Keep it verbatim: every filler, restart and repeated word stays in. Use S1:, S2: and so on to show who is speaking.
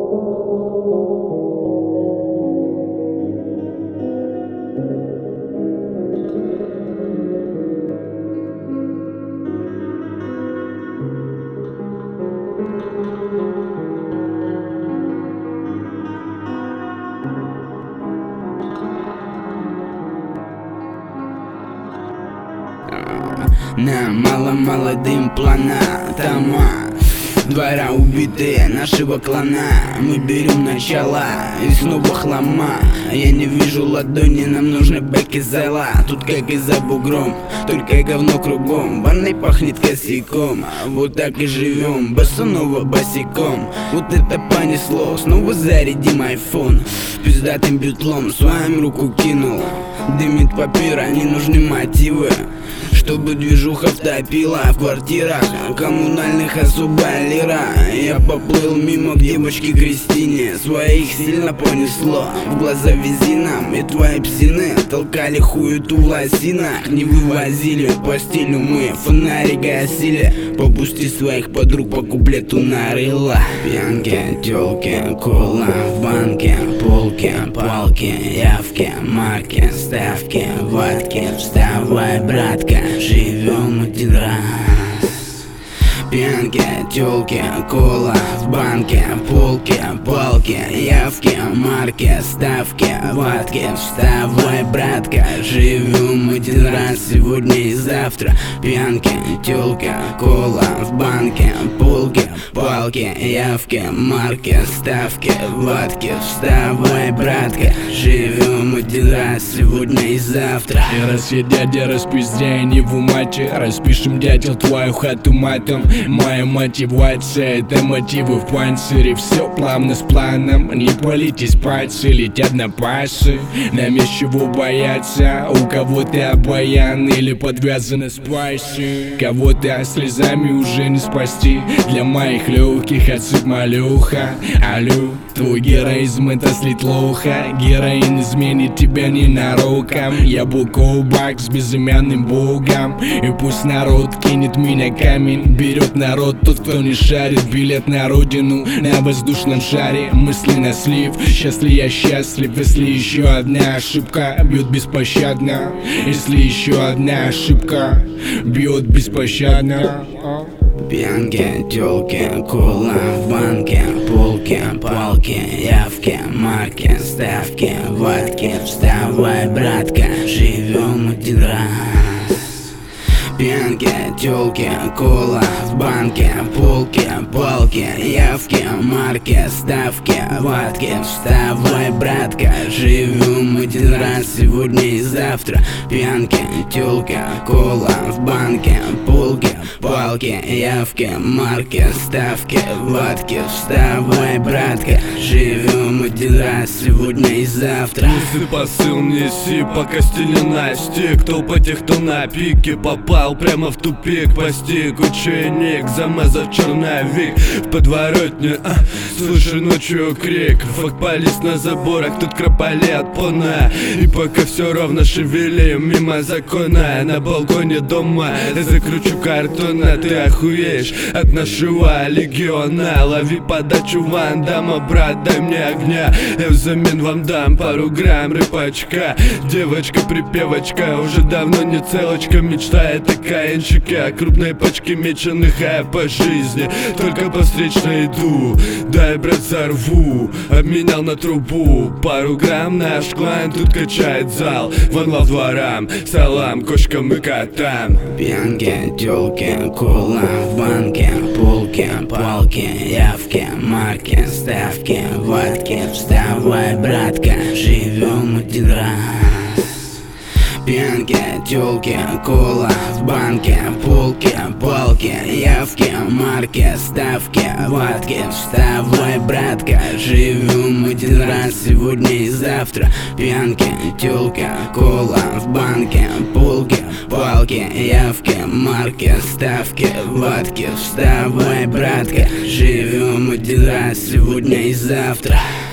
S1: На маломолодым планетама двора убитые нашего клана. Мы берем начало и снова хлама. Я не вижу ладони, нам нужны бэки зала. Тут как и за бугром, только говно кругом. Ванной пахнет косяком, вот так и живем, босонова босиком. Вот это понесло, снова зарядим айфон. Пиздатым бютлом своим руку кинул. Дымит папира, не нужны мотивы, чтобы движуха втопила в квартирах коммунальных особо лира. Я поплыл мимо к девочке Кристине, своих сильно понесло в глаза визинам. И твои псины толкали хуету в лосинах. Не вывозили по стилю, мы фонари гасили. Попусти своих подруг по куплету нарыла. Пьянки, тёлки, кола в банке, полки, палки, явки, марки, ставки, ватки. Вставай, братка, живем один раз. Пьянки, тёлки, кола в банке, полки, палки, явки, марки, ставки, ватки. Вставай, братка, живем один раз, сегодня и завтра. Пьянки, тёлки, кола в банке, полки, палки, явки, марки, ставки, ватки. Вставай, братка, живем один раз, сегодня и завтра.
S2: И раз я дядя, распиздряй не в умате, распишем, дятел, твою хату матом. Моя мотивация — это мотивы в панцире. Все плавно с планом, не палитесь пальцы, летят на пасы. Нам есть чего бояться, у кого-то обаян или подвязаны спайсы. Кого-то слезами уже не спасти, для моих легких отсыпь малюха. Алло, твой героизм — это слить лоха. Героин изменит тебя ненароком. Я букобак с безымянным богом. И пусть народ кинет меня камень, берет народ тот, кто не шарит. Билет на родину на воздушном шаре. Мысли на слив, счастлив я счастлив. Если еще одна ошибка бьет беспощадно. Если еще одна ошибка бьет беспощадно.
S1: Пьянки, тёлки, кола в банке, полки, палки, явки, марки, ставки, ватки. Вставай, братка, живем один раз. Пьянки, тёлки, кола в банке, полки, палки, явки, марки, ставки, ватки. Вставай, братка, живем один раз, сегодня и завтра. Пьянки, тёлки, кола в банке, полки, палки, явки, марки, ставки, ватки. Вставай, братка, живем один раз, сегодня и завтра.
S3: Неси посыл, неси, пока стиле Насти. Кто потех, кто на пике попал прямо в тупик. Постиг ученик, замазав черновик в подворотне, а, слышу ночью крик. Факт-полис на заборах, тут кропали от пона. И пока все ровно шевелим мимо закона. На балконе дома я закручу картона. Ты охуеешь от нашего легиона. Лови подачу Ван Дамма, брат, дай мне огня. Я взамен вам дам пару грамм рыбачка. Девочка-припевочка, уже давно не целочка. Мечтает о каинчике, о крупной пачке меченых, а я по жизни только по встречной иду. Дай, брат, зарву, обменял на трубу. Пару грамм, наш клан тут качает зал. Вон лав дворам, салам кошкам и котам.
S1: Пьянки, тёлки, кола в банке, полки, палки, явки, марки, ставки, ватки. Вставай, братка, живем один раз. Пьянки, тёлки, кола в банке, полки, палки, явки, марки, ставки, ватки. Вставай, братка, живем один раз, сегодня и завтра. Пьянки, тёлки, кола в банке, полки, палки, явки, марки, ставки, ватки. Вставай, братка, живем один раз, сегодня и завтра.